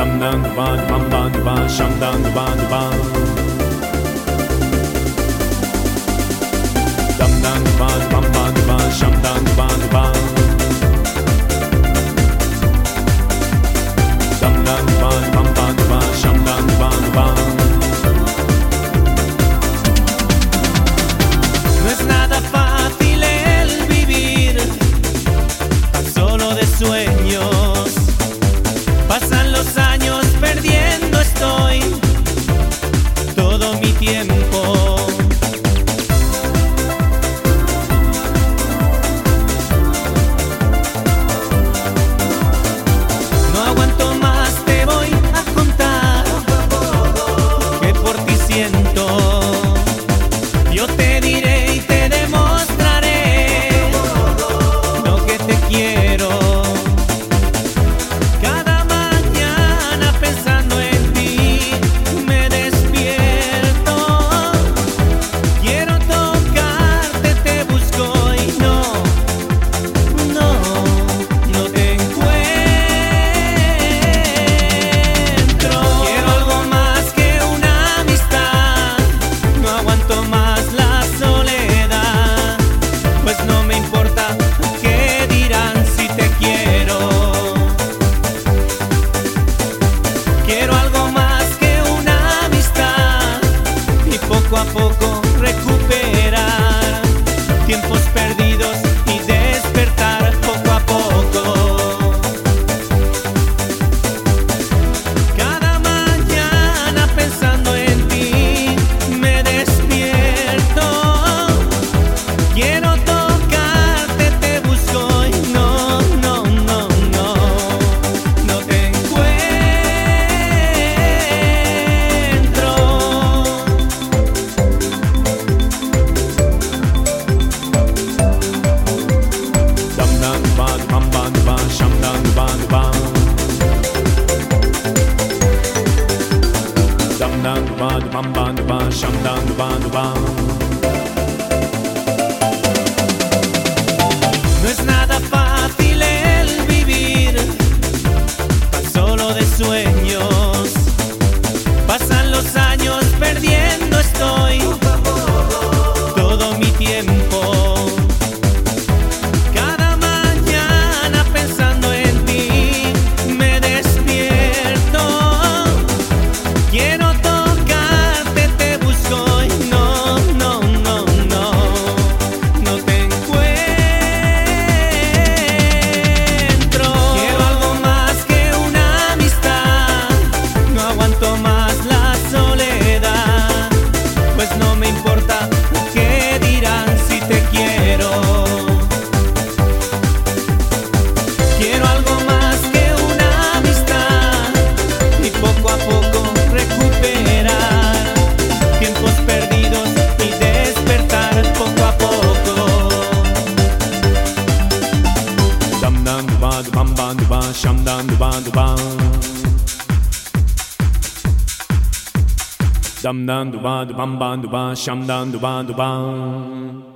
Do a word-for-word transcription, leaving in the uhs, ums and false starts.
Dum dum ba bum ba ba shum dum ba ba. Dum dum ba bum ba ba shum dum ba ba. Dum dum ba bum ba ba shum dum ba ba. No es nada fácil el vivir, tan solo de sueños. Pasan los años, perdiendo estoy todo mi tiempo. No aguanto más, te voy a contar que por ti siento. Yo te diré y te demostraré lo que te quiero. Cada mañana pensando en ti me despierto. Quiero tocarte, te busco y no, no, no te encuentro. Quiero algo más que una amistad. No aguanto más la soledad, pues no me importa qué dirán si te quiero. Quiero algo más que una amistad y poco a poco recuperar tiempos perdidos y despertar poco a poco. Cada mañana pensando en ti me despierto. Quiero tocarte, te busco y no, no, no, no, no te encuentro. Dum dum ba bum ba ba shum dum ba ba. Dum dum ba bum ba ba shum dum ba ba. No es nada fácil el vivir, tan solo de sueños. Pasan los años, perdiendo estoy todo mi tiempo. Cada mañana pensando en ti me despierto. Quiero tocarte, te busco y no, no, no, no, no te encuentro. Quiero algo más que una amistad. No aguanto más la soledad, pues no me importa qué dirán si te quiero. Quiero algo más que una amistad y poco a poco recuperar tiempos perdidos y despertar poco a poco. Dum dum ba bum ba ba shum dum ba ba. Dum dum ba bum ba ba shum dum ba ba.